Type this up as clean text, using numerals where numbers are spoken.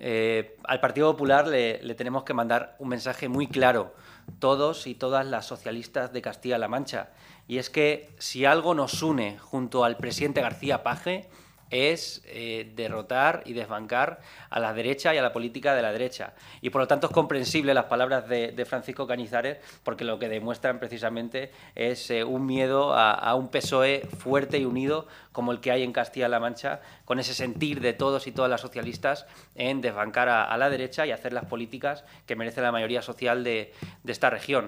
Al Partido Popular le tenemos que mandar un mensaje muy claro, todos y todas las socialistas de Castilla-La Mancha, y es que si algo nos une junto al presidente García Paje es derrotar y desbancar a la derecha y a la política de la derecha. Y por lo tanto es comprensible las palabras de Francisco Cañizares, porque lo que demuestran precisamente es un miedo a un PSOE fuerte y unido como el que hay en Castilla-La Mancha, con ese sentir de todos y todas las socialistas en desbancar a la derecha y hacer las políticas que merece la mayoría social de esta región.